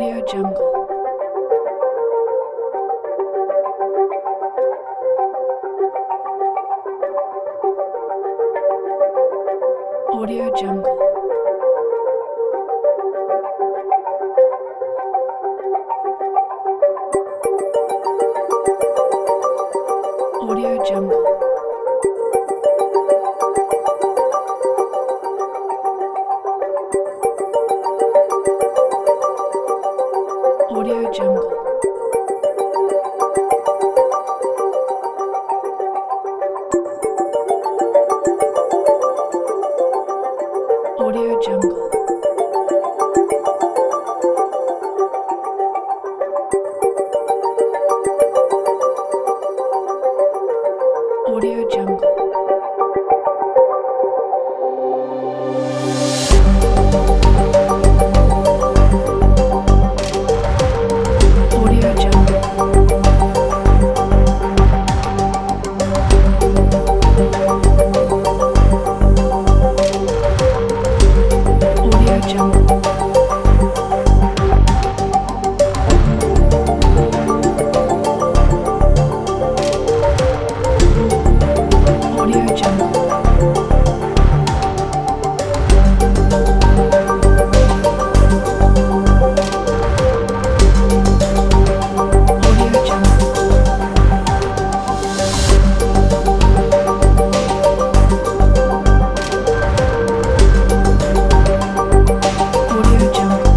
Audio Jungle. Audio Jungle. Audio Jungle. Audio Jungle. Audio Jungle. Audio Jungle. Audio Jungle. Audio Jungle. Audio Jungle. Audio Jungle. Audio Jungle.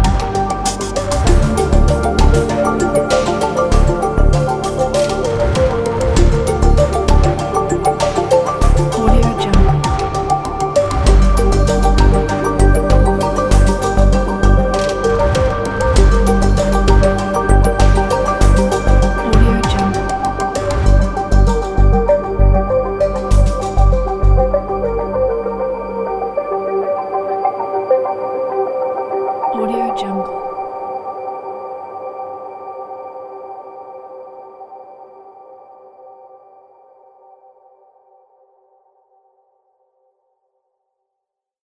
Audio Jungle. Audio Jungle. Audio Jungle.